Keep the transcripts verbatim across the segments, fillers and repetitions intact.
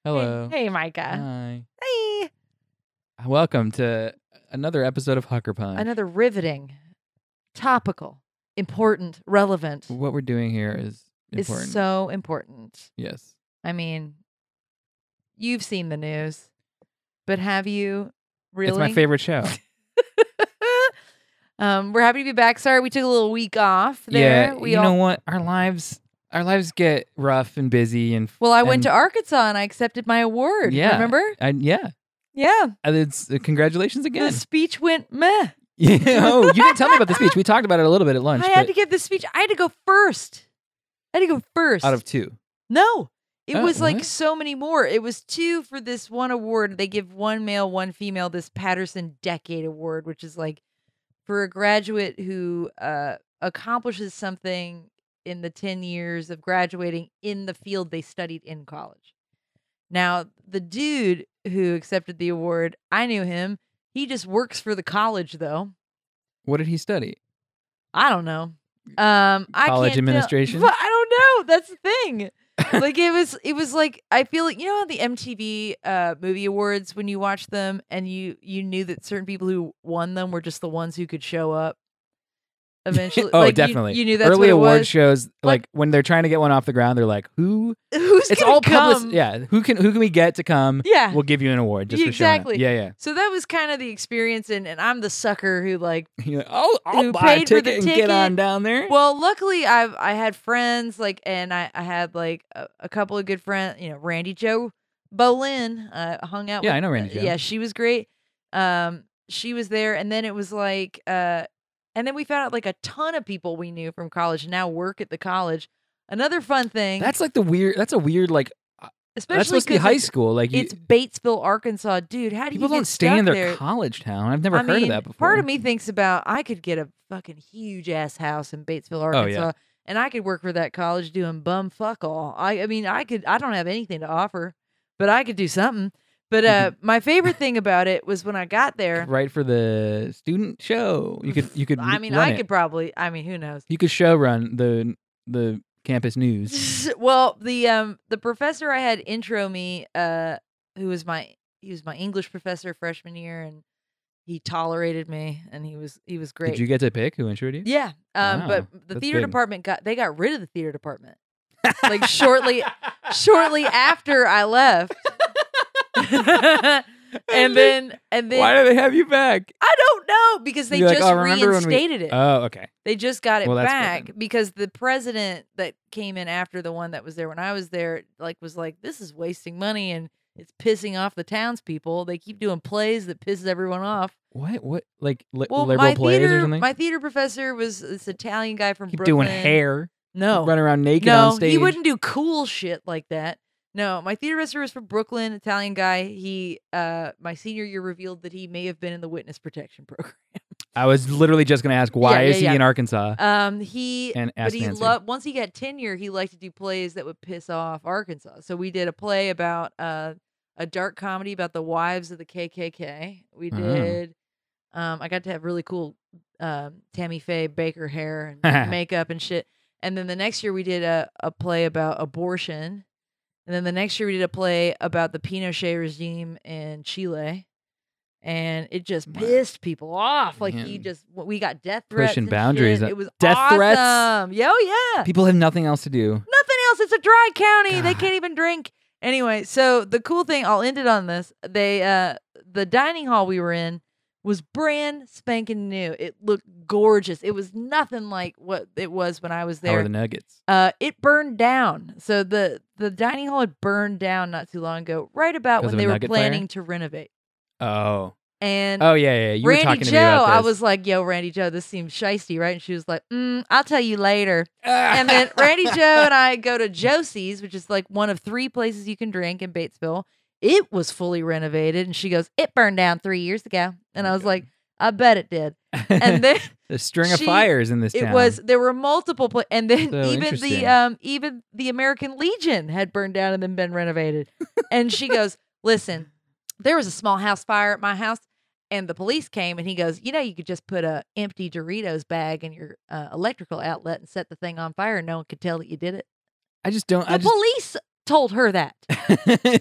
Hello. Hey, hey, Micah. Hi. Hey. Welcome to another episode of Hucker Punch. Another riveting, topical, important, relevant. What we're doing here is important. Is so important. Yes. I mean, you've seen the news, but have you really? It's my favorite show. um, we're happy to be back. Sorry, we took a little week off there. Yeah, we you all... know what? Our lives, our lives get rough and busy, and well, I and, went to Arkansas and I accepted my award. Yeah, remember? I, yeah, yeah. And it's uh, congratulations again. The speech went meh. Yeah. Oh, you didn't tell me about the speech. We talked about it a little bit at lunch. I had to give the speech. I had to go first. I had to go first. Out of two. No. It Oh, was like what? so many more. It was two for this one award. They give one male, one female, this Patterson Decade Award, which is like for a graduate who uh, accomplishes something in the ten years of graduating in the field they studied in college. Now, the dude who accepted the award, I knew him. He just works for the college, though. What did he study? I don't know. Um, I College can't administration? Tell, but I don't know. That's the thing. Like it was, it was like I feel like you know how the M T V uh, movie awards when you watch them and you you knew that certain people who won them were just the ones who could show up. Eventually, oh, like, you- definitely. You, knew that's early what it award was. shows, like, Like- when they're trying to get one off the ground, they're like, "Who? Who's It's gonna all come? public. Yeah, who can who can we get to come? Yeah. we'll give you an award just Exactly. for showing up. Yeah, So that was kind of the experience, and, and I'm the sucker who like. yeah. You're like, oh, I'll Who buy a paid for the ticket and ticket. get on down there. Well, luckily I've I had friends like, and I I had like a, a couple of good friends. You know, Randy Joe Bolin. Uh, hung out. Yeah, with, I know Randy uh, Jo. Yeah, she was great. Um, she was there, and then it was like, uh, and then we found out like a ton of people we knew from college now work at the college. Another fun thing. That's like the weird. That's a weird like. especially That's supposed to be 'cause high it's- school. Like you, It's Batesville, Arkansas, dude. How do people you get don't stay in stuck their there? college town. I've never I heard mean, of that before. part of me thinks about I could get a fucking huge ass house in Batesville, Oh, Arkansas, yeah. and I could work for that college doing bum fuck all. I, I mean, I could. I don't have anything to offer, but I could do something. But uh, my favorite thing about it was when I got there. Right for the student show. You could you could. I mean, run I it. could probably. I mean, who knows? You could show run the the campus news. Well, the um the professor I had intro me, uh, who was my he was my English professor freshman year, and he tolerated me, and he was he was great. Did you get to pick who introed you? Yeah, um, Wow, but the that's theater big. department got they got rid of the theater department like shortly shortly after I left, and then and then Why do they have you back? I don't know because they You're like, just "Oh, remember when we-" reinstated it. Oh, okay. They just got it Well, that's good back then. because the president that came in after the one that was there when I was there, like, was like, "This is wasting money and it's pissing off the townspeople. They keep doing plays that pisses everyone off." What? What? Like li- Well, liberal my plays theater, or something? my theater professor was this Italian guy from Keep Brooklyn. doing hair. No, Run around naked no, on stage. he wouldn't do cool shit like that. No, my theater professor was from Brooklyn, Italian guy. He, uh, my senior year revealed that he may have been in the witness protection program. I was literally just gonna ask, why Yeah, is yeah, he yeah. in Arkansas? Um, he, And but ask he Nancy. loved once he got tenure, he liked to do plays that would piss off Arkansas. So we did a play about uh, a dark comedy about the wives of the K K K. We Oh. did. Um, I got to have really cool um, Tammy Faye Baker hair and makeup and shit. And then the next year we did a, a play about abortion. And then the next year we did a play about the Pinochet regime in Chile. And it just Wow. pissed people off. Like he Man. just, we got death threats. Pushing and boundaries. shit. It was Death awesome. threats? Yeah, oh yeah. People have nothing else to do. Nothing else. It's a dry county. They God. can't even drink. Anyway, so the cool thing, I'll end it on this. They, uh, the dining hall we were in was brand spanking new. It looked gorgeous. It was nothing like what it was when I was How are there. the Nuggets? Uh, it burned down. So the the dining hall had burned down not too long ago, right about Because when of a they were Nugget planning fire? to renovate. Oh. And Oh yeah, yeah. You were Randy talking to Joe, me about this. I was like, "Yo, Randy Joe, this seems shisty, right?" And she was like, mm, "I'll tell you later." And then Randy Joe and I go to Josie's, which is like one of three places you can drink in Batesville. It was fully renovated, and she goes, "It burned down three years ago." And I was Okay. like, "I bet it did." And then the string of she- fires in this it town. was there were multiple, pla- and then So even interesting. the um even the American Legion had burned down and then been renovated. And she goes, "Listen, there was a small house fire at my house." And the police came, and he goes, "You know, you could just put a empty Doritos bag in your uh, electrical outlet and set the thing on fire, and no one could tell that you did it." I just don't. The I just. police told her that.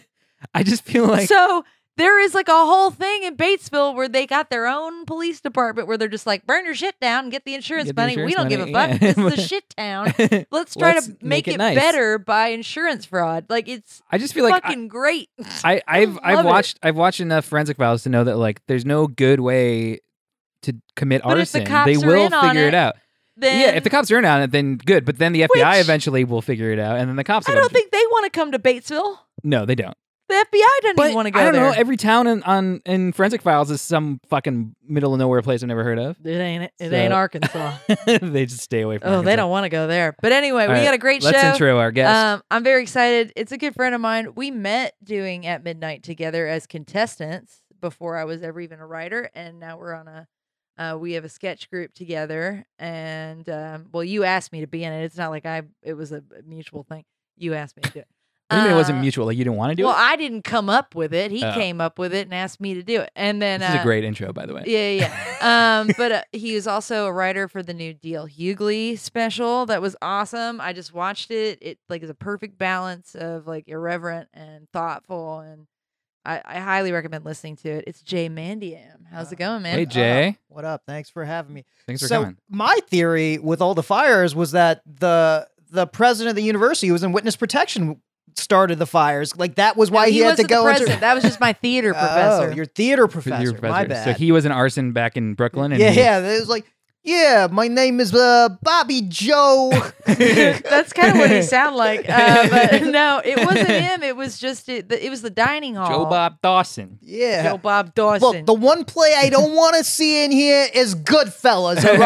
I just feel like So there is like a whole thing in Batesville where they got their own police department where they're just like, burn your shit down and get the insurance Get the money. insurance we don't give money, a fuck. yeah. This is a shit town. Let's try Let's to make, make it it, nice. better by insurance fraud. Like it's I just feel like I, fucking great. I, I've I've love it. watched I've watched enough Forensic Files to know that like there's no good way to commit But if the arson. cops They are will in on figure it, it, out. Then Yeah, if the cops are in on it, then good. But then the F B I Which- eventually will figure it out, and then the cops. I are don't gonna- think they want to come to Batesville. No, they don't. The F B I doesn't But even want to go I don't there. know. Every town in on in Forensic Files is some fucking middle of nowhere place I've never heard of. It ain't it. It So- ain't Arkansas. They just stay away from. Oh, they Arkansas. don't want to go there. But anyway, we All right, got a great Let's show. intro our guest. Um, I'm very excited. It's a good friend of mine. We met doing At Midnight together as contestants before I was ever even a writer, and now we're on a. Uh, we have a sketch group together, and um, well, you asked me to be in it. It's not like I. It was a mutual thing. You asked me to do it. I mean, it wasn't Uh, mutual. Like you didn't want to do Well, it. I didn't come up with it. He Oh. came up with it and asked me to do it, and then This is uh, a great intro, by the way. yeah, yeah. yeah. um, but uh, he is also a writer for the new Deal Hughley special. That was awesome. I just watched it. It like is a perfect balance of like irreverent and thoughtful, and I, I highly recommend listening to it. It's Jay Mandiam. How's it going, man? Hey, Jay. Uh, what up? Thanks for having me. Thanks for so coming. my theory with all the fires was that the the president of the university who was in witness protection started the fires. Like that was why No, he, he had to wasn't the go into. president. That was just my theater Oh, professor. your theater Your professor. professor. My bad. So he was an arson back in Brooklyn. And yeah, he- yeah. It was like, yeah, my name is uh, Bobby Joe. That's kind of what he sounded like. Uh, but no, it wasn't him. It was just it, the, it was the dining hall. Joe Bob Dawson. Yeah. Joe Bob Dawson. Look, the one play I don't want to see in here is Goodfellas, all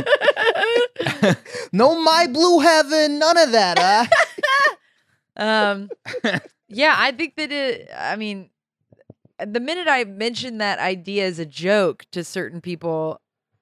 right? No My Blue Heaven, none of that, huh? Um, yeah, I think that it, I mean, the minute I mentioned that idea as a joke to certain people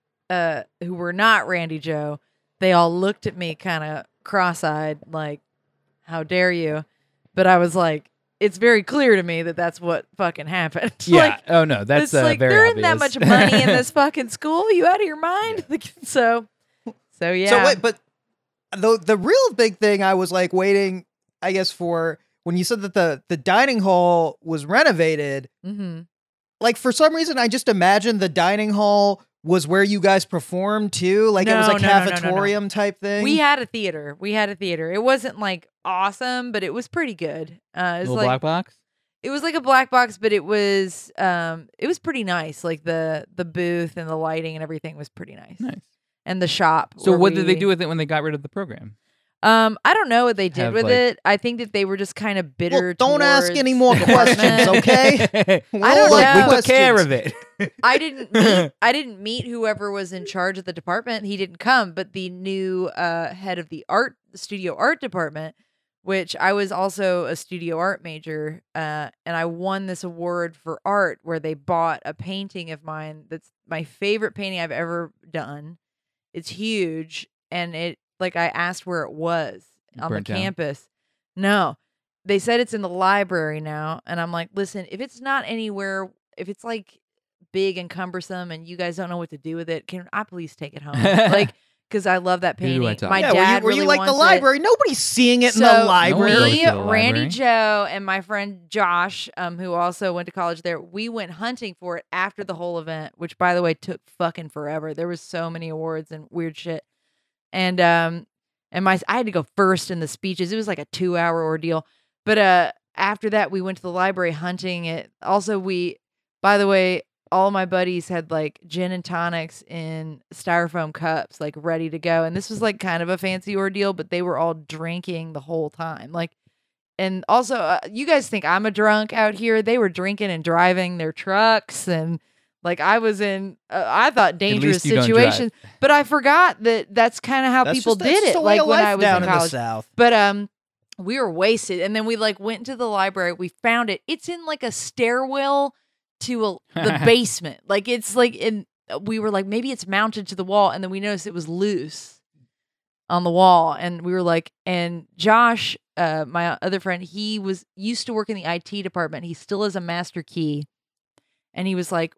uh, who were not Randy Joe, they all looked at me kind of cross eyed, like, how dare you? But I was like, it's very clear to me that that's what fucking happened. Yeah. like, oh no, that's it's uh, like, very there obvious. isn't that much money in this fucking school. You out of your mind? so, so yeah. So wait, but the the real big thing I was like waiting, I guess, for when you said that the the dining hall was renovated. hmm Like for some reason, I just imagined the dining hall was where you guys performed too. Like it was No, like no, no, no, no, no. cafetorium type thing. We had a theater. We had a theater. It wasn't like awesome, but it was pretty good. Uh, it was Little like black box. it was like a black box, but it was um it was pretty nice. Like the the booth and the lighting and everything was pretty nice. Nice. And the shop. So where what did they we- do with it when they got rid of the program? Um, I don't know what they did Have, with like- it. I think that they were just kind of bitter. Well, don't ask towards any more the questions, department. okay? I don't Like know. We took care questions. of it. I didn't meet, I didn't meet whoever was in charge of the department. He didn't come, but the new uh, head of the art the studio art department, which I was also a studio art major, uh, and I won this award for art where they bought a painting of mine that's my favorite painting I've ever done. It's huge, and it like I asked where it was on Burnt the down? campus. No. They said it's in the library now, and I'm like, listen, if it's not anywhere, if it's like big and cumbersome and you guys don't know what to do with it, can I please take it home? Like, because I love that Who do I painting. talk My to? yeah, dad were you, were you really like the wants it. library? Nobody's seeing it in So, the No one library. goes Me, to the Randy library. Joe, and my friend Josh, um, who also went to college there, we went hunting for it after the whole event, which, by the way, took fucking forever. There was so many awards and weird shit, and um, and my I had to go first in the speeches. It was like a two hour ordeal, but uh, after that, we went to the library hunting it. Also, we, by the way, all my buddies had like gin and tonics in styrofoam cups, like ready to go. And this was like kind of a fancy ordeal, but they were all drinking the whole time. Like, and also, uh, you guys think I'm a drunk out here? They were drinking and driving their trucks, and like I was in, uh, I thought dangerous least you don't situations. But I forgot that that's kind of how That's people just, that's did just it. a way Like of when life I was down in in the college. South. But um, we were wasted, and then we like went to the library. We found it. It's in like a stairwell to a, the basement. Like it's like in. We were like, maybe it's mounted to the wall, and then we noticed it was loose on the wall, and we were like, and Josh, uh, my other friend, he was used to work in the I T department. He still has a master key, and he was like,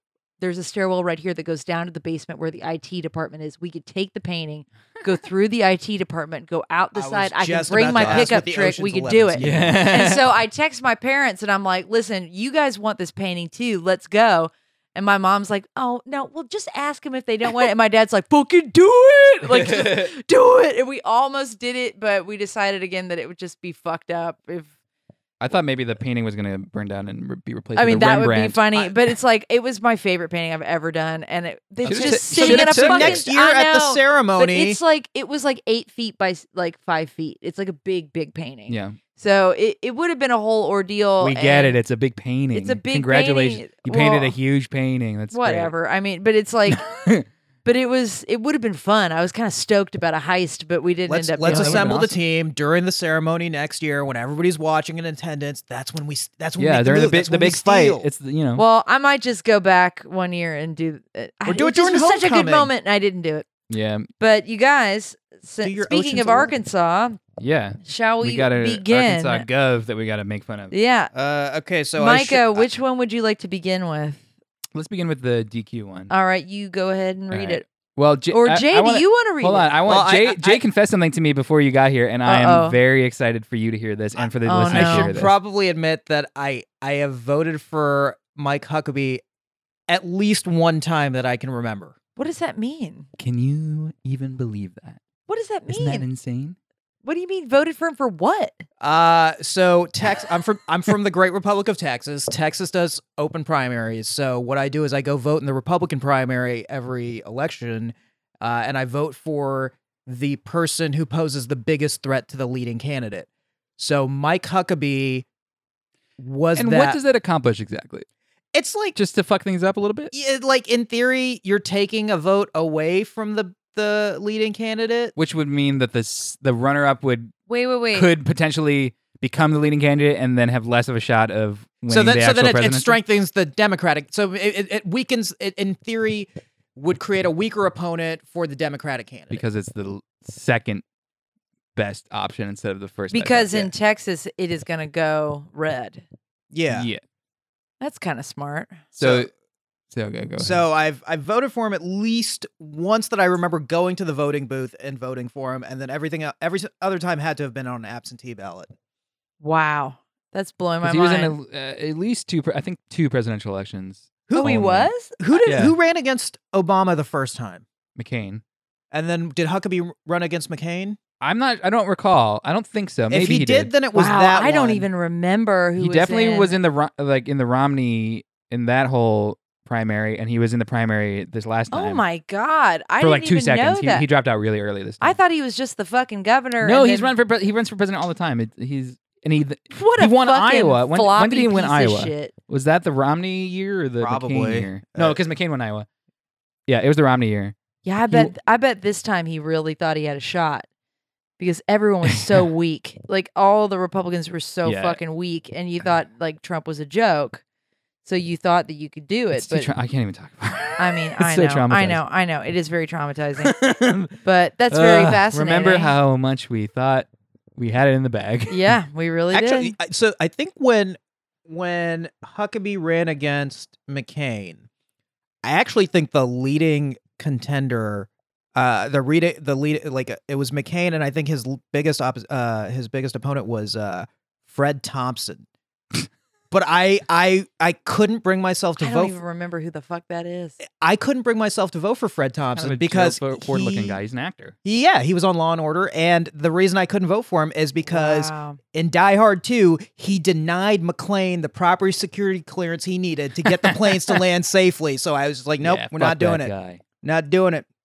there's a stairwell right here that goes down to the basement where the I T department is. We could take the painting, go through the I T department, go out the I was side. I can just bring about my to ask pickup what the trick. Ocean's We could Eleven do it. scene Yeah. And so I text my parents and I'm like, listen, you guys want this painting too. Let's go. And my mom's like, oh, no, well, just ask them if they don't want it. And my dad's like, fucking do it. Like, just do it. And we almost did it, but we decided again that it would just be fucked up if. I thought maybe the painting was going to burn down and re- be replaced I with mean, a that would be Rembrandt. funny, I- but it's like, it was my favorite painting I've ever done. And it, they Should've just took- sitting should've in a took fucking. next year I at the know, But ceremony. it's like, it was like eight feet by s- like five feet. It's like a big, big painting. Yeah. So it, it would have been a whole ordeal. We get and it. It's a big painting. It's a big Congratulations. painting. You painted Well, a huge painting. That's great. Whatever. I mean, but it's like, but it was, it would have been fun. I was kind of stoked about a heist, but we didn't Let's end up let's doing it. assemble awesome. the team during the ceremony next year when everybody's watching in attendance. That's when we. s- That's when we Yeah, make during the move. big That's the when we big fight. steal. It's the- you know. Well, I might just go back one year and do it. Or do it just during was such a good homecoming. moment, and I didn't do it. yeah. But you guys, s- Do your speaking Ocean's of Eleven. Arkansas, Yeah. shall we, We got a begin? Arkansas Gov that we got to make fun of. Yeah, Uh, okay, so I Micah, should- which one would you like to begin with? Let's begin with the D Q one. All right, you go ahead and All read right. it. Well, J- Or I- Jay, I wanna- do you want to read Hold it? on. I want Well, I- Jay. I- Jay confessed something to me before you got here, and I Uh-oh. am very excited for you to hear this and for the Oh, listeners no. to I hear should this. probably admit that I I have voted for Mike Huckabee at least one time that I can remember. What does that mean? Can you even believe that? What does that Isn't mean? that insane? What do you mean voted for him for what? Uh, so Tex, I'm from I'm from the Great Republic of Texas. Texas does open primaries. So what I do is I go vote in the Republican primary every election, uh, and I vote for the person who poses the biggest threat to the leading candidate. So Mike Huckabee was And that. what does that accomplish exactly? It's like Just to fuck things up a little bit? yeah, like in theory, you're taking a vote away from the the leading candidate. Which would mean that this the runner-up would Wait, wait, wait. could potentially become the leading candidate and then have less of a shot of winning So then, the so actual then it, it presidency? strengthens the Democratic. So it, it, it weakens. It, in theory, would create a weaker opponent for the Democratic candidate. because it's the l- second best option instead of the first. best Because option. in Texas, it is going to go red. yeah. yeah. That's kind of smart. So, So- so okay, go ahead. So I've I've voted for him at least once that I remember going to the voting booth and voting for him, and then everything el- every s- other time had to have been on an absentee ballot. Wow. That's blowing my 'Cause he was mind. in a, uh, at least two, pre- I think, two presidential elections. oh, he only. was? Who did Yeah. who ran against Obama the first time, McCain. and then did Huckabee run against McCain? I'm not. I don't recall. I don't think so. Maybe if he, he did, then it was wow, that. I don't one. even remember who he was definitely in. was in the Ro- like in the Romney in that whole primary, and he was in the primary this last time. Oh my God. I For didn't like two even seconds, know he, that. he dropped out really early this time. I thought he was just the fucking governor. no, and he's then- run for pre- he runs for president all the time. It, he's and he What he a won fucking Iowa. When- when floppy did he win piece of Iowa? shit. was that the Romney year or the McCain Probably. year? No, Uh, because McCain won Iowa. Yeah, it was the Romney year. Yeah, I bet. I bet this time he really thought he had a shot because everyone was so weak. Like all the Republicans were so Yeah. fucking weak, and you thought like Trump was a joke, so you thought that you could do it. It's too But tra- I can't even talk about it. I mean, It's I so know, I traumatizing. know, I know. It is very traumatizing, but that's very Ugh, fascinating. Remember how much we thought we had it in the bag? Yeah, we really Actually, did. I- so I think when when Huckabee ran against McCain, I actually think the leading contender, uh, the read the lead like uh, it was McCain, and I think his l- biggest oppos- uh his biggest opponent was uh Fred Thompson. But I I I couldn't bring myself to I vote. don't even For, remember who the fuck that is. I couldn't bring myself to vote for Fred Kind of Thompson a because forward-looking he- guy. He's an actor. Yeah, he was on Law and Order, and the reason I couldn't vote for him is because Wow. in Die Hard two, he denied McClane the proper security clearance he needed to get the planes to land safely. So I was just like, nope, Yeah, we're fuck not doing that it. guy. Not doing it.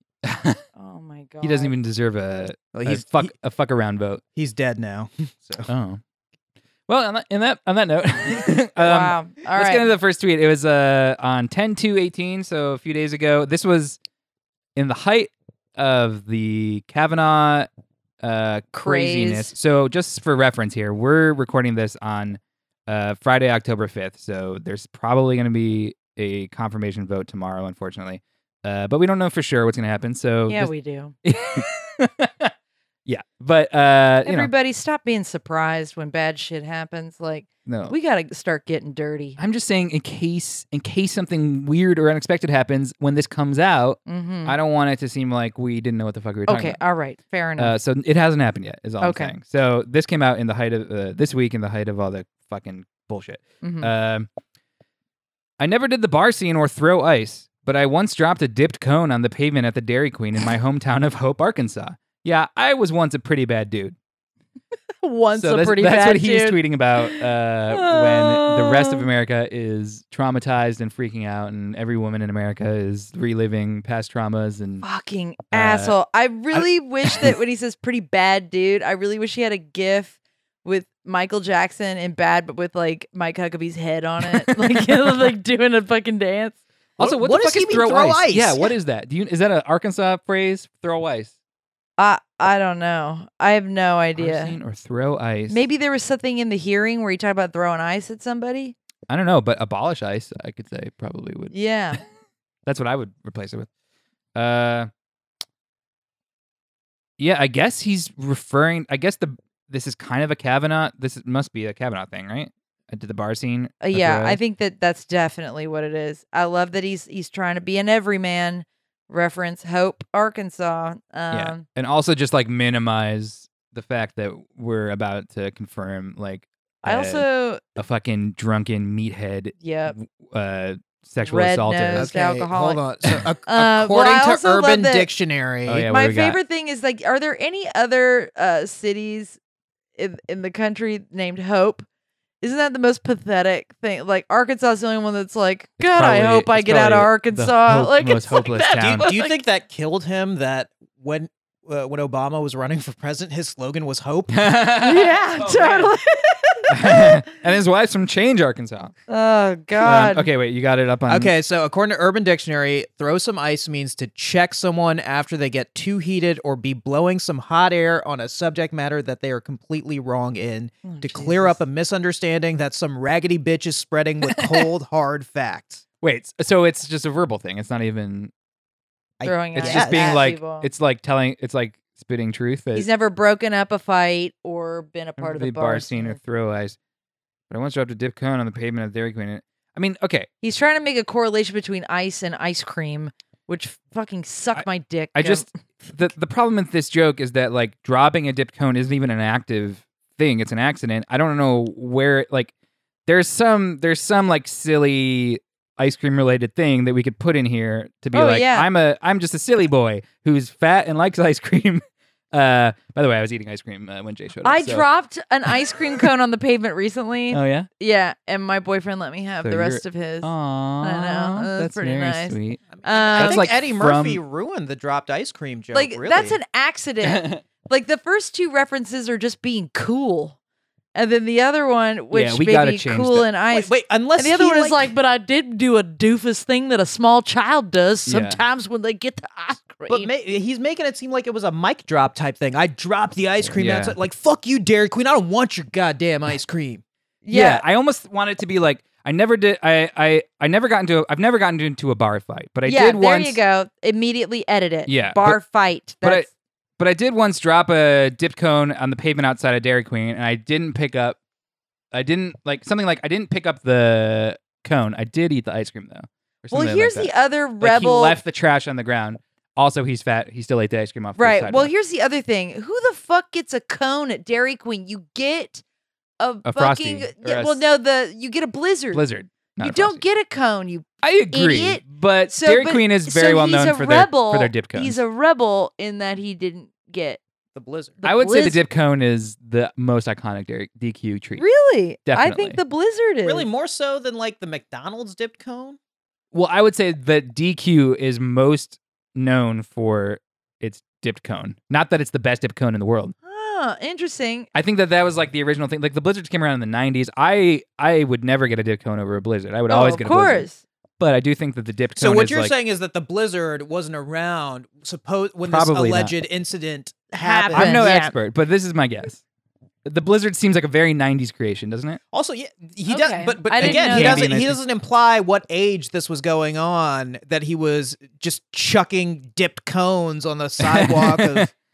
Oh my God. He doesn't even deserve a, Well, a he's fuck he- a fuck around vote. he's dead now. So Oh. Well, on that, in that on that note, um, Wow. All let's right. get into the first tweet. It was uh, on ten two eighteen, so a few days ago. This was in the height of the Kavanaugh uh, craziness. Craze. So just for reference here, we're recording this on uh, Friday, October fifth. So there's probably going to be a confirmation vote tomorrow, unfortunately. Uh, but we don't know for sure what's going to happen. So yeah, just- we do. Yeah, but uh, you know, Everybody, stop being surprised when bad shit happens. Like, no. we got to start getting dirty. I'm just saying, in case in case something weird or unexpected happens when this comes out, Mm-hmm. I don't want it to seem like we didn't know what the fuck we were talking Okay, about. all right, fair enough. Uh, so it hasn't happened yet, is all Okay. I'm saying. So this came out in the height of uh, this week, in the height of all the fucking bullshit. Mhm. Um, I never did the bar scene or throw ice, but I once dropped a dipped cone on the pavement at the Dairy Queen in my hometown of Hope, Arkansas. Yeah, I was once a pretty bad dude. Once So a that's, pretty that's bad what he's dude. tweeting about uh, when the rest of Oh. America is traumatized and freaking out, and every woman in America is reliving past traumas. And Fucking Uh, asshole. I really wish that when he says pretty bad dude, I really wish he had a gif with Michael Jackson in Bad, but with like Mike Huckabee's head on it. Like, like doing a fucking dance. also, what, what the does fuck he is mean, throw, throw ice? ice? Yeah, what is that? Do you is that an Arkansas phrase? Throw ice. I I don't know. I have no Bar idea. scene or throw ice? Maybe there was something in the hearing where he talked about throwing ice at somebody. I don't know, but abolish ice, I could say probably would. Yeah. That's what I would replace it with. Uh, yeah, I guess he's referring. I guess the this is kind of a Kavanaugh. This is- must be a Kavanaugh thing, right? I did the bar scene. Uh, a yeah, throw I ice. think that that's definitely what it is. I love that he's he's trying to be an everyman. Reference Hope, Arkansas. Um, Yeah, and also just like minimize the fact that we're about to confirm like I uh, also, a fucking drunken meathead yep. uh, sexual Red assaulter. nose. Okay, alcoholic. hold on. So, ac- Uh, well, according I to also love Urban that- Dictionary, Oh, yeah, what My do we got? favorite thing is like, are there any other uh, cities in in the country named Hope? Isn't that the most pathetic thing? Like Arkansas is the only one that's like, It's God, I probably- hope I it's get out of probably the Arkansas. hope- like most it's like hopeless that. do you, town. do you Like- think that killed him? That when uh, when Obama was running for president, his slogan was "Hope." Yeah, Oh, totally. man. And his wife's from Change, Arkansas. Oh Um, God. okay, wait, you got it up on. Okay, so according to Urban Dictionary, throw some ice means to check someone after they get too heated or be blowing some hot air on a subject matter that they are completely wrong in Oh, to clear Jesus. up a misunderstanding that some raggedy bitch is spreading with cold, hard facts. Wait, so it's just a verbal thing. It's not even. I- Throwing It's ice just at being like. people. It's like telling. It's like spitting truth. that- He's never broken up a fight or been a part of the bar scene or throw ice. But I once dropped a dip cone on the pavement of Dairy Queen. I mean, okay, He's trying to make a correlation between ice and ice cream, which fucking suck I- my dick. I Um, just the the problem with this joke is that like dropping a dip cone isn't even an active thing. It's an accident. I don't know where like there's some there's some like silly ice cream related thing that we could put in here to be Oh, like yeah. I'm a I'm just a silly boy who's fat and likes ice cream. Uh, by the way, I was eating ice cream uh, when Jay showed up. I so- dropped an ice cream cone on the pavement recently. Oh yeah. Yeah, and my boyfriend let me have So the rest you're- of his. Aww, know, that's that's pretty very nice. sweet. Um, I That's think like Eddie from- Murphy ruined the dropped ice cream joke. like really. that's an accident. Like the first two references are just being cool, and then the other one, which Yeah, we may gotta be change cool that. and ice. Wait, wait, unless and the other he, one is like, but I did do a doofus thing that a small child does Yeah. sometimes when they get the ice cream. But ma- he's making it seem like it was a mic drop type thing. I dropped the ice cream Yeah. outside. Like, fuck you, Dairy Queen. I don't want your goddamn ice cream. Yeah. I almost want it to be like I never did. I I I never got into. A, I've never gotten into a bar fight, but I yeah, did there once. you go. Immediately edit it. Yeah, bar fight. but I- That's, But I did once drop a dip cone on the pavement outside of Dairy Queen, and I didn't pick up. I didn't like something like I didn't pick up the cone. I did eat the ice cream though. or well, something here's like the that. other Like, rebel. he left the trash on the ground. Also, he's fat. He still ate the ice cream off the Right. sidewalk. Well, here's the other thing. Who the fuck gets a cone at Dairy Queen? You get a, A Frosty, fucking or yeah, a well, s- no, the you get a blizzard. Blizzard. not You a don't Frosty. get a cone. You I agree, idiot. but so Dairy but- Queen is so very well he's known a for their rebel. for their dip cones. He's a rebel in that he didn't get. The Blizzard. The I would say the Blizzard. dip cone is the most iconic Dairy D Q treat. Really, I Definitely. think the blizzard is Really, more so than like the McDonald's dipped cone? Well, I would say that D Q is most known for its dipped cone. Not that it's the best dipped cone in the world. Ah, interesting. I think that that was like the original thing. Like the blizzards came around in the nineties. I I would never get a dipped cone over a blizzard. I would Oh, always of get a blizzard. course. But I do think that the dipped So cone what is you're like, saying is that the Blizzard wasn't around suppose when Probably this not. alleged incident Happened. happened. I'm no Yeah. expert, but this is my guess. The blizzard seems like a very nineties creation, doesn't it? Also, yeah, he Okay. does. But but I didn't again, know he that. doesn't. Candy He and ice doesn't imply what age this was going on. That he was just chucking dipped cones on the sidewalk of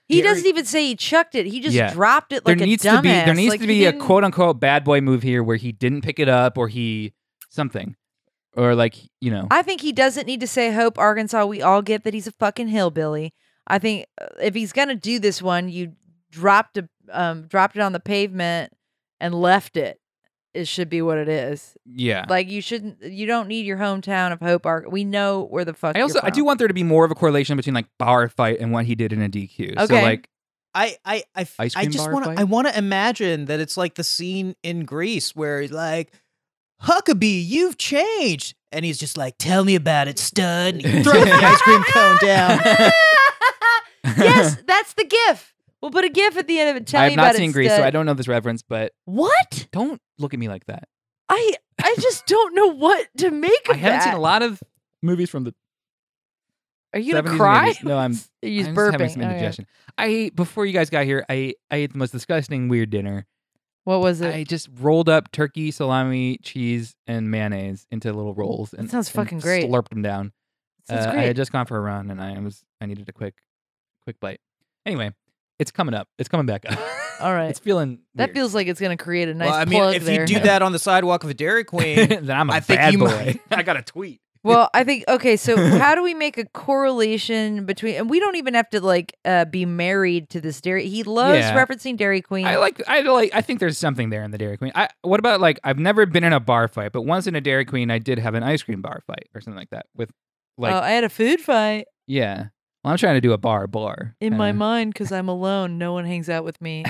He Dairy- doesn't even say he chucked it. He just Yeah. dropped it like there needs a dumbass. to be there needs like, to he be a didn't- quote unquote bad boy move here where he didn't pick it up or he something or like you know. I think he doesn't need to say Hope, Arkansas. We all get that he's a fucking hillbilly. I think uh, if he's gonna do this one, you dropped a um dropped it on the pavement and left it. It should be what it is. yeah. Like you shouldn't. You don't need your hometown of Hope, Ark. We know where the fuck. I also you're I do from. want there to be more of a correlation between like bar fight and what he did in a D Q. So Okay. like I I I, f- Ice I cream just bar want fight? to I want to imagine that it's like the scene in Grease where he's like, Huckabee, you've changed, and he's just like, tell me about it, stud. And he throws the ice cream cone down. Yes, that's the GIF. We'll put a GIF at the end of it. Tell I me have about not it, seen Grease, so stud. I don't know this reference, but What? don't look at me like that. I I just don't know what to make I of haven't that. seen a lot of movies from the Are you gonna seventies and cry? eighties. No, I'm He's I'm just having burping. some Okay. indigestion. I ate before you guys got here. I I ate the most disgusting weird dinner. What was it? I just rolled up turkey, salami, cheese, and mayonnaise into little rolls. And sounds and fucking great. Slurped them down. Sounds Uh, great. I had just gone for a run, and I was I needed a quick, quick bite. Anyway, it's coming up. It's coming back up. All right. It's feeling that weird. feels like it's gonna create a nice Well, I mean, plug if there. you do that on the sidewalk of a Dairy Queen, then I'm a I think bad you boy. might- I got a tweet. Well, I think okay. So how do we make a correlation between? And we don't even have to like uh, be married to this Dairy. He loves Yeah. referencing Dairy Queen. I like. I like. I think there's something there in the Dairy Queen. I. What about like? I've never been in a bar fight, but once in a Dairy Queen, I did have an ice cream bar fight or something like that. With, like, oh, I had a food fight yeah. Well, I'm trying to do a bar bar. in my kinda. mind because I'm alone. No one hangs out with me.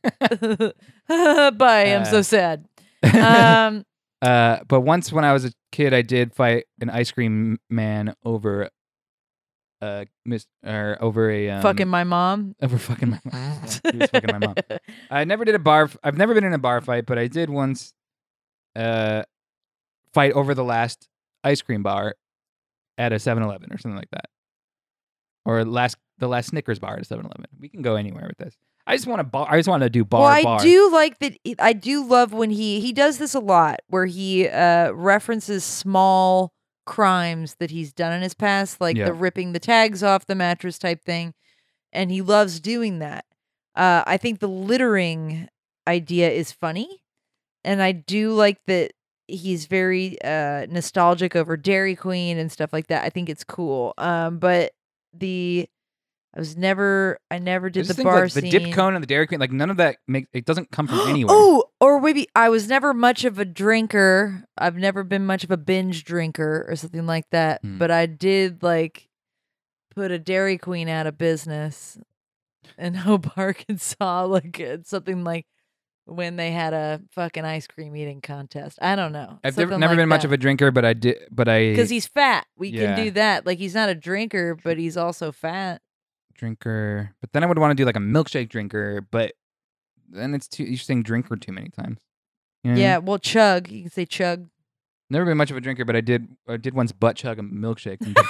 Bye. I'm so Uh, sad. Um, Uh, but once when I was a kid, I did fight an ice cream man over, uh, mis- or over a um, fucking my mom. over fucking my mom. He was fucking my mom. I never did a bar. f- I've never been in a bar fight, but I did once, uh, fight over the last ice cream bar at a seven eleven or something like that, or last the last Snickers bar at a seven eleven. We can go anywhere with this. I just want to bar. I just want to do bar well, I bar. do like that. I do love when he he does this a lot, where he uh, references small crimes that he's done in his past, like Yeah. the ripping the tags off the mattress type thing, and he loves doing that. Uh, I think the littering idea is funny, and I do like that he's very uh, nostalgic over Dairy Queen and stuff like that. I think it's cool. Um, but the I was never I never I did just the think bar like the scene. dip cone and the Dairy Queen, like none of that makes it doesn't come from anywhere. Oh, or maybe I was never much of a drinker. I've never been much of a binge drinker or something like that. Hmm. But I did like put a Dairy Queen out of business in Hope, Arkansas, like uh, something like when they had a fucking ice cream eating contest. I don't know. I've never, never been much of a drinker, but I did. But I because he's fat. We Yeah. can do that. Like he's not a drinker, but he's also fat. drinker. But then I would want to do like a milkshake drinker, but then it's too. You're saying drinker too many times. You know what I Yeah. mean? Well, chug. You can say chug. Never been much of a drinker, but I did. I did once butt chug a milkshake. and-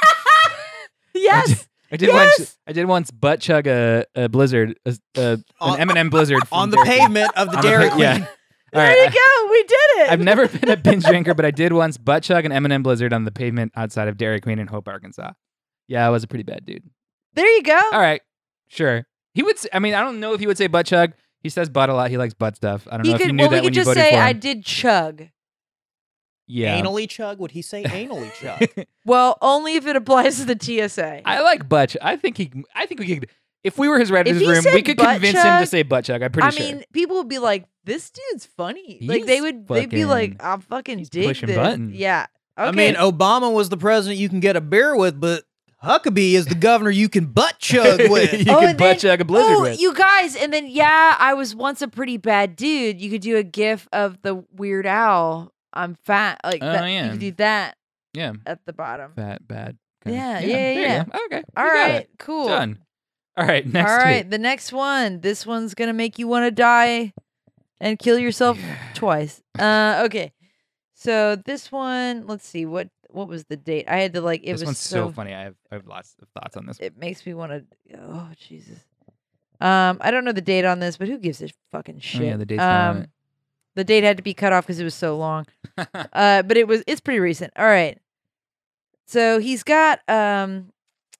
Yes. I did Yes! once. I did once butt chug a, a blizzard, a, a, On- an M and M blizzard from on the Dairy Queen. pavement of the On the Dairy pa- Queen. yeah. All There right, you I- go. We did it. I've never been a binge drinker, but I did once butt chug an M and M blizzard on the pavement outside of Dairy Queen in Hope, Arkansas. Yeah, I was a pretty bad dude. There you go. All right, sure. He would. Say, I mean, I don't know if he would say butt chug. He says butt a lot. He likes butt stuff. I don't He know if you could. knew Well, we that could when you just voted say for him. I did chug. Yeah. Anally chug? Would he say anally chug? Well, only if it applies to the T S A. I like butt. Ch- I think he. I think we could. If we were his writer's he room, we said could butt convince him to chug, say butt chug. I'm pretty I sure. mean, people would be like, "This dude's funny." Like He's they would, they'd be like, fucking- "I'll fucking he's dig pushing this." buttons. Yeah. Okay. I mean, Obama was the president you can get a beer with, but Huckabee is the governor you can butt chug with. you Oh, could and butt then- chug a blizzard oh, with. you guys, and then yeah, I was once a pretty bad dude. You could do a GIF of the Weird Owl. I'm fat. Like Oh, that. yeah. You could do that yeah. at the bottom. Fat, bad. kinda. Yeah, yeah, there you yeah. go. Okay. All we got right, it. cool. Done. All right. Next. All right, tweet. the next one. This one's gonna make you want to die and kill yourself twice. Uh, okay. So this one, let's see what what was the date? I had to like. It this was one's so. so funny. I have I have lots of thoughts on this. It makes me want to. Oh Jesus. Um, I don't know the date on this, but who gives a fucking shit? Oh, yeah, the date's not on um, it. the date had to be cut off because it was so long. uh, but it was it's pretty recent. All right. So he's got um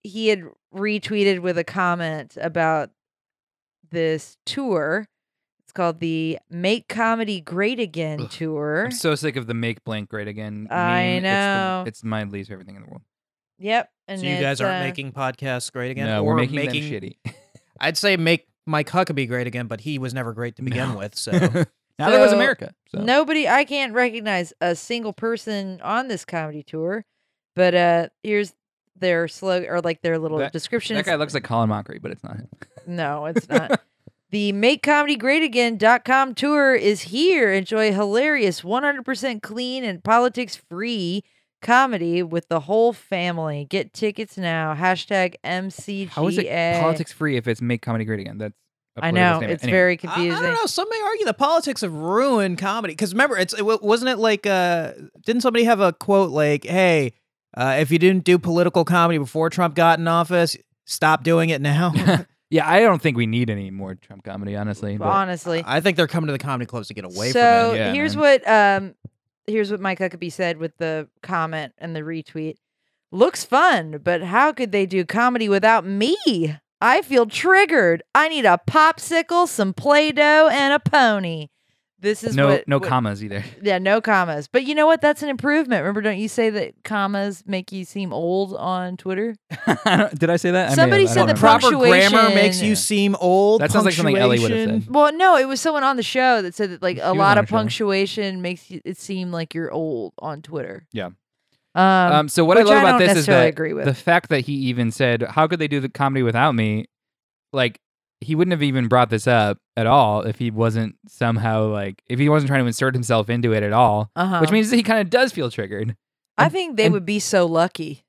he had retweeted with a comment about this tour. It's called the Make Comedy Great Again Ugh, tour. I'm so sick of the make blank great again. I meme. know. It's, the, it's my least favorite thing in the world. Yep. And So you guys it's, aren't uh, making podcasts great again? No, or we're making, making them shitty. I'd say make Mike Huckabee great again, but he was never great to begin No. with. So Now there was So, America. So. Nobody, I can't recognize a single person on this comedy tour, but uh here's their slogan or like their little That- description. That It's- guy looks like Colin Mockery, but it's not him. No, it's not. The Make Comedy Great Again dot com tour is here. Enjoy hilarious, one hundred percent clean and politics free comedy with the whole family. Get tickets now. Hashtag M C G A. How is it politics free if it's make comedy great again? That's a I political know. statement. It's Anyway. very I, I confusing. don't know. Some may argue the politics have ruined comedy. Because remember, it's it, wa- wasn't it like uh, didn't somebody have a quote like, "Hey, uh, if you didn't do political comedy before Trump got in office, stop doing it now." Yeah, I don't think we need any more Trump comedy, honestly. But Honestly. I think they're coming to the comedy clubs to get away so from it. Yeah, here's man. what um here's what Mike Huckabee said with the comment and the retweet. Looks fun, but how could they do comedy without me? I feel triggered. I need a popsicle, some Play-Doh, and a pony. This is no, what no what- commas either. Yeah, no commas. But you know what? That's an improvement. Remember, don't you say that commas make you seem old on Twitter? I don't- Did I say that? I may Somebody have. I said don't the remember. Proper grammar punctuation- makes you seem old. That sounds like something Ellie would have punctuation- said. Well, no, it was someone on the show that said that like She a was lot on of the show. punctuation makes you, it seem like you're old on Twitter. Yeah. Um, Um, so what I which love I about don't this is necessarily that agree with. the fact that he even said, "How could they do the comedy without me?" Like he wouldn't have even brought this up at all if he wasn't somehow like if he wasn't trying to insert himself into it at all, uh-huh. which means that he kind of does feel triggered. I and- think they and- would be so lucky.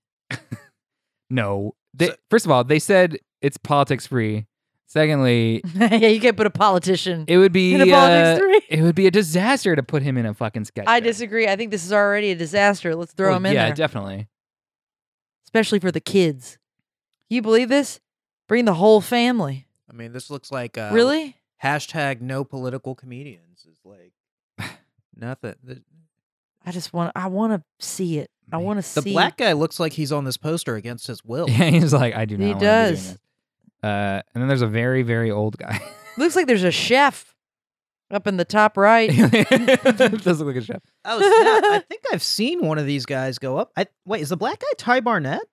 No, they, So- first of all, they said it's politics free. Secondly, Yeah, you can't put a politician it would be in a politics uh, three. it would be a disaster to put him in a fucking sketch. I show. disagree. I think this is already a disaster. Let's throw Well, him in yeah, there, definitely. especially for the kids. Can you believe this? Bring the whole family. I mean, this looks like uh, Really? hashtag no political comedians is like nothing. The, I just want. I want to see it. I Right. want to the see. black guy looks like he's on this poster against his will. Yeah, he's like, I do not. He wanna be doing does. this. Uh, and then there's a very, very old guy. Looks like there's a chef up in the top right. Does look like a chef. Oh, snap. I think I've seen one of these guys go up. I, wait, is the black guy Ty Barnett?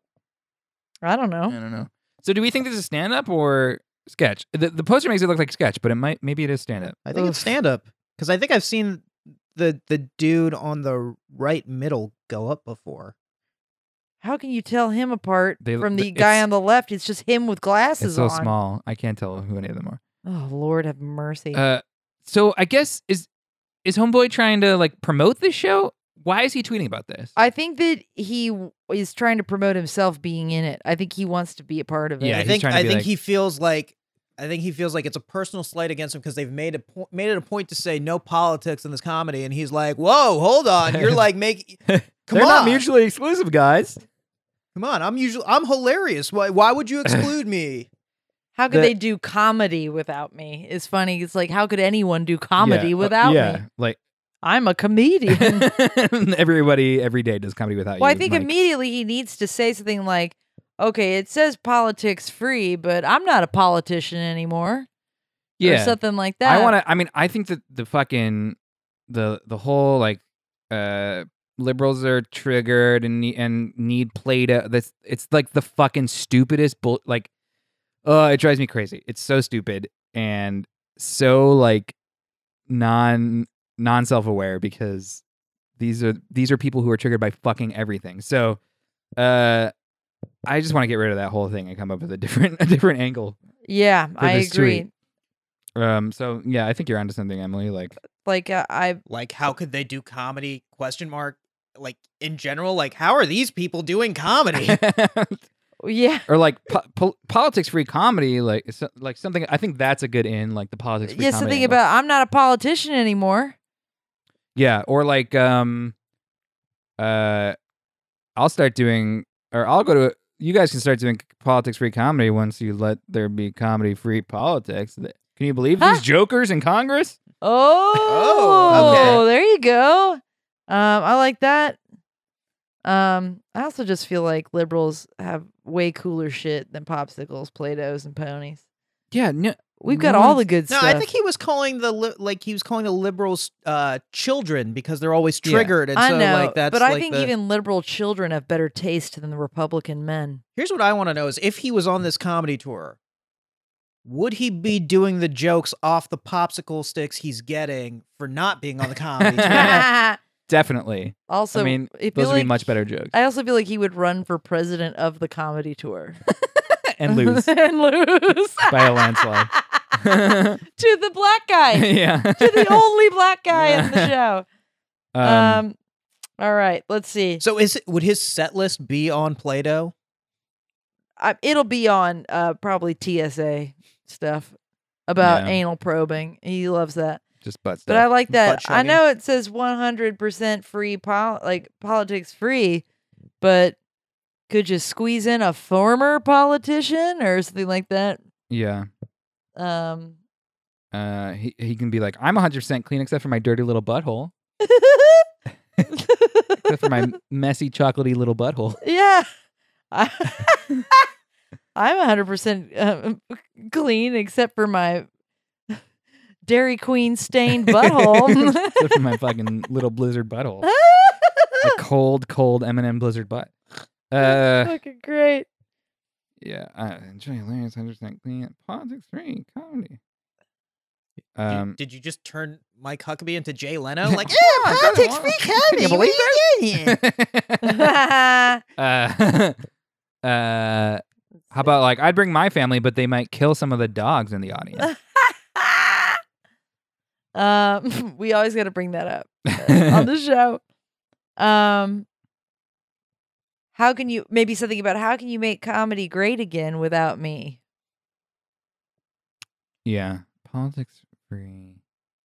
I don't I know. don't know. So, do we think this is stand up or sketch? The, the poster makes it look like sketch, but it might maybe it is stand up. I think it's Oof. stand up because I think I've seen the the dude on the right middle go up before. How can you tell him apart They- from the th- guy it's- on the left? It's just him with glasses It's so on. small, I can't tell who any of them are. Oh Lord, have mercy. Uh, so I guess is is Homeboy trying to like promote this show? Why is he tweeting about this? I think that he w- is trying to promote himself being in it. I think he wants to be a part of it. Yeah, I he's think trying to I be think like- he feels like I think he feels like it's a personal slight against him because they've made a po- made it a point to say no politics in this comedy, and he's like, "Whoa, hold on, you're like make come They're on, not mutually exclusive, guys. come on, I'm usually I'm hilarious. Why why would you exclude me?" How could The- they do comedy without me? It's funny. It's like, how could anyone do comedy Yeah, uh, without yeah, me? like I'm a comedian. everybody every day does comedy without well, you. I think Mike. immediately he needs to say something like, okay, it says politics free, but I'm not a politician anymore. Or yeah, something like that. I want to. I mean, I think that the fucking the the whole like uh liberals are triggered and need, and need Play-Doh. That's it's like the fucking stupidest bull. Like, oh, it drives me crazy. It's so stupid and so like non non self aware because these are these are people who are triggered by fucking everything. So, uh, I just want to get rid of that whole thing and come up with a different a different angle. Yeah, I this agree. tweet. Um. So yeah, I think you're onto something, Emily. Like, Like uh, I, Like, how could they do comedy? Question mark. Like in general, like how are these people doing comedy? yeah, or like po- po- politics free comedy, like it's so- like something. I think that's a good in, like the politics free yeah. comedy. Something angle. about I'm not a politician anymore. yeah, or like um, uh, I'll start doing, or I'll go to. You guys can start doing politics free comedy once you let there be comedy free politics. Can you believe Huh? these jokers in Congress? Oh, Oh, okay. there you go. Um, I like that. Um, I also just feel like liberals have way cooler shit than popsicles, Play-Dohs, and ponies. Yeah, no, We've got no all one's- the good No, stuff. I think he was calling the li- like he was calling the liberals uh, children because they're always Yeah. triggered, and I so know, like that's. but I like think the- even liberal children have better taste than the Republican men. Here's what I want to know: is if he was on this comedy tour, would he be doing the jokes off the popsicle sticks he's getting for not being on the comedy tour? definitely. Also, I mean, I feel those would like be much better jokes. I also feel like he would run for president of the comedy tour and lose and lose by a landslide. to the black guy, yeah. to the only black guy in the show. Um, Um, all right, let's see. So is it, would his set list be on Play-Doh? I, it'll be on uh, probably T S A stuff about Yeah. anal probing. He loves that. just butt stuff. But I like that. Butt I chugging. know it says one hundred percent free, pol- like politics free, but could you squeeze in a former politician or something like that? yeah. Um, Uh, he he can be like, I'm one hundred percent clean except for my dirty little butthole, except for my messy, chocolatey little butthole. yeah. I- I'm one hundred percent um, clean except for my Dairy Queen stained butthole. except for my fucking little blizzard butthole, a cold, cold M and M blizzard butt. Uh, Fucking great. yeah. Uh, enjoy hilarious, one hundred percent clean, politics free comedy. Did- Um, did you just turn Mike Huckabee into Jay Leno? Like, Yeah, yeah, I politics don't free want- comedy. Can you What believe are you doing here? uh, uh, how about like I'd bring my family, but they might kill some of the dogs in the audience. um, we always got to bring that up uh, on the show. Um, how can you maybe something about how can you make comedy great again without me? Yeah, politics free.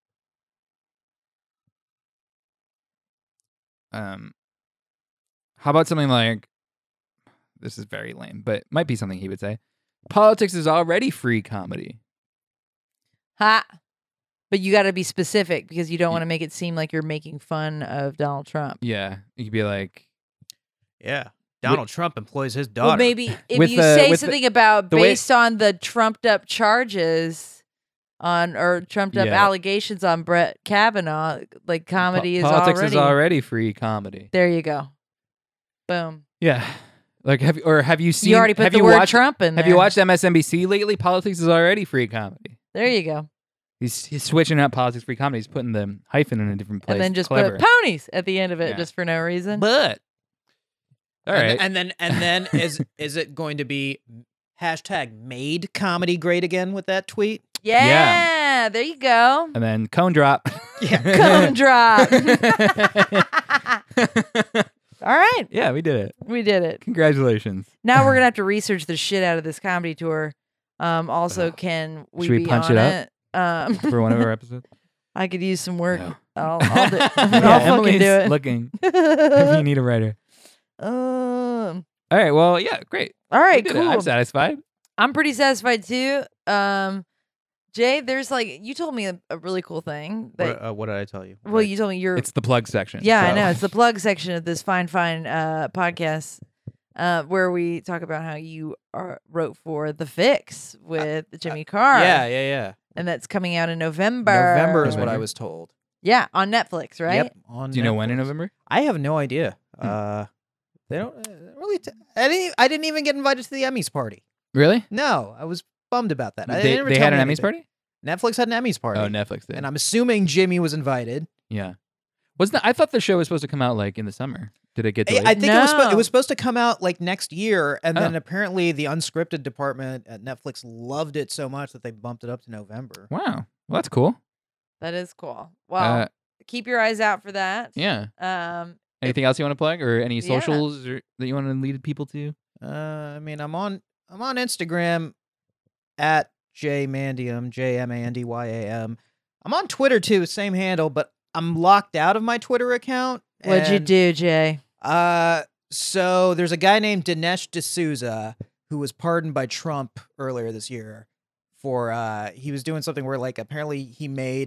Um, how about something like this is very lame, but might be something he would say. Politics is already free comedy. Ha! But you got to be specific because you don't Y- want to make it seem like you're making fun of Donald Trump. Yeah, you could be like, Yeah, Donald Trump employs his daughter. Well, maybe if With you the- say with the- something about the way- based on the trumped up charges on or trumped up Yeah. allegations on Brett Kavanaugh, like comedy is politics already. is already free comedy. There you go. Boom. Yeah, like have you or have you seen? you already put have the you word watched, Trump in there. Have you watched M S N B C lately? Politics is already free comedy. There you go. He's he's switching up politics free comedy. He's putting the hyphen in a different place. And then just Clever. put ponies at the end of it Yeah. just for no reason. But all and, right, and then and then is is it going to be hashtag made comedy great again with that tweet? yeah, there you go. and then cone drop. Cone drop. All right, Yeah, we did it. we did it. Congratulations. Now we're gonna have to research the shit out of this comedy tour. Um, also, can we, Should we be punch on it up? it? Um, For one of our episodes. I could use some work. No. I'll, I'll, do, Yeah, I'll fucking Emily's do it. looking if you need a writer. um, All right. Well, yeah, great. all We right, did it. cool. I'm satisfied. I'm pretty satisfied too. Um, Jay, there's like you told me a, a really cool thing that. What, uh, what did I tell you? well, you told me you're. It's the plug section. yeah, I so- know. It's the plug section of this fine, fine uh, podcast uh, where we talk about how you are, wrote for The Fix with Jimmy Carr. Yeah, yeah, yeah. And that's coming out in November. November is what I November. was told. Yeah, on Netflix, right? Yep. On Do you know when in Netflix. November? I have no idea. Hmm. Uh, they don't uh, really. T- I didn't. I didn't even get invited to the Emmys party. Really? No, I was bummed about that. I They, they never they tell had me an Emmys anything. party? Netflix had an Emmys party. Oh, Netflix did. And I'm assuming Jimmy was invited. yeah. Wasn't that, I thought the show was supposed to come out like in the summer. Did it get I, delayed? I think it was. Spo- No. it was supposed to come out like next year, and Oh. then apparently the unscripted department at Netflix loved it so much that they bumped it up to November. wow. Well, that's cool. That is cool. Well, Uh, keep your eyes out for that. yeah. Um, Anything else you want to plug, or any Yeah. socials or, that you want to lead people to? Uh, I mean, I'm on. I'm on Instagram at jmandium, J M A N D Y A M. I'm on Twitter too, same handle, but I'm locked out of my Twitter account. what'd you and, do, Jay? Uh, so there's a guy named Dinesh D'Souza who was pardoned by Trump earlier this year for uh he was doing something where like apparently he made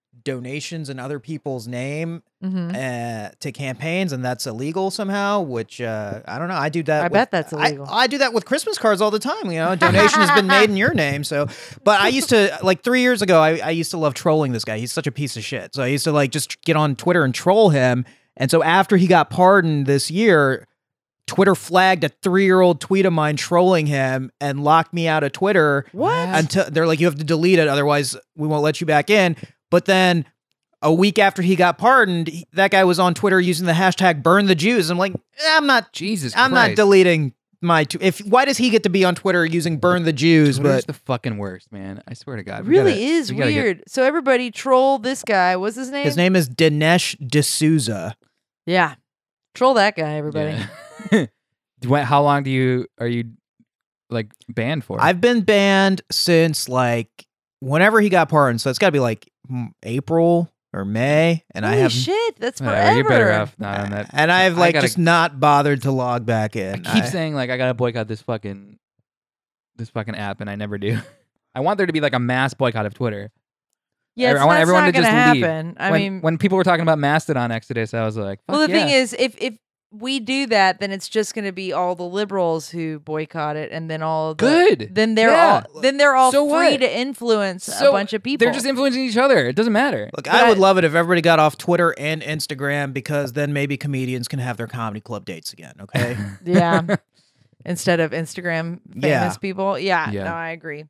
donations in other people's name Mhm. uh, to campaigns, and that's illegal somehow. Which uh, I don't know. I do that. I with- bet that's I- illegal. I, do that with Christmas cards all the time. You know, a donation has been made in your name. So, but I used to like three years ago. I, I used to love trolling this guy. He's such a piece of shit. So I used to like just get on Twitter and troll him. And so after he got pardoned this year, Twitter flagged a three-year-old tweet of mine trolling him and locked me out of Twitter. What? Until they're like, you have to delete it, otherwise we won't let you back in. But then a week after he got pardoned, he- that guy was on Twitter using the hashtag burn the Jews. I'm like, eh, I'm not, Jesus I'm not Christ. deleting my, tw- if, why does he get to be on Twitter using burn the Jews? Twitter's But the fucking worst, man. I swear to God. It We really gotta- is we gotta get- weird. So everybody troll this guy. What's his name? his name is Dinesh D'Souza. Yeah. Troll that guy, everybody. Yeah. When- How long do you are you like banned for? I've been banned since like whenever he got pardoned. So it's got to be like mm, April or May. And Holy I have shit, that's Whatever, forever. You're better off not on that. And I've I like gotta- just not bothered to log back I in. keep I- saying like I gotta boycott this fucking this fucking app, and I never do. I want there to be like a mass boycott of Twitter. Yeah, it's, I want that's everyone not to gonna just leave. happen. I when, mean, when people were talking about Mastodon Exodus, I was like, well, the Fuck yeah. thing is, if if we do that, then it's just going to be all the liberals who boycott it, and then all the, Good. Then they're Yeah. all then they're all So free what? to influence a So bunch of people. They're just influencing each other. It doesn't matter. Look, But I would I- love it if everybody got off Twitter and Instagram because then maybe comedians can have their comedy club dates again. Okay. yeah. Instead of Instagram famous Yeah. people. Yeah, Yeah. no, I agree.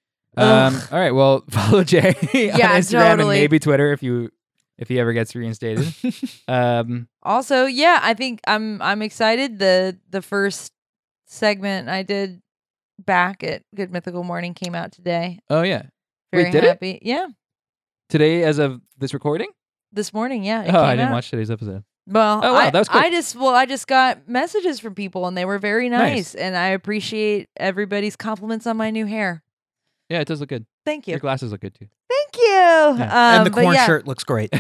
Um, Ugh. all right. Well, follow Jay on Yeah, Instagram and totally. maybe Twitter if you if he ever gets reinstated. um, Also, yeah, I think I'm I'm excited. The the first segment I did back at Good Mythical Morning came out today. oh yeah. Very Wait, did it? happy. Yeah. Today, as of this recording. This morning, yeah. It Oh, I came didn't out. watch today's episode. Well, Oh, wow, I, that was quick. I just well, I just got messages from people and they were very Nice. nice, and I appreciate everybody's compliments on my new hair. Yeah, it does look good. Thank you. Your glasses look good too. Thank you. Um, and the but corn yeah. shirt looks great.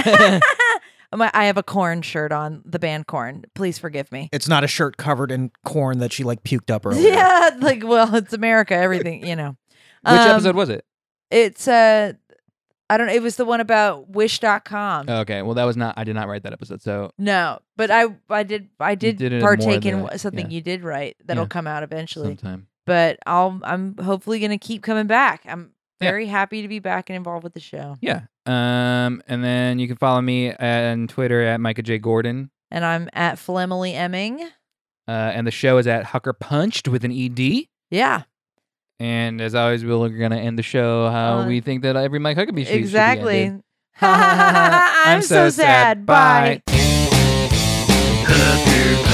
My- I have a corn shirt on, the band Corn. Please forgive me. It's not a shirt covered in corn that she like puked up earlier. Yeah, like well, it's America. Everything, you know. Which Um, episode was it? It's uh, I don't know. It was the one about wish dot com. Oh, okay. Well, that was not. I did not write that episode. So No, but I I did I did, did it in more partake in the- something yeah. you did write that'll Yeah. come out eventually. sometime. But I'll I'm hopefully gonna keep coming back. I'm Yeah. very happy to be back and involved with the show. Yeah. Um, and then you can follow me on Twitter at Micah J Gordon. And I'm at Flemily Emming. Uh, and the show is at Hucker Punched with an E D. Yeah, And as always, we're gonna end the show how Uh, we think that every Mike Huckabee should exactly. Should be ended. I'm so sad. Bye. Bye.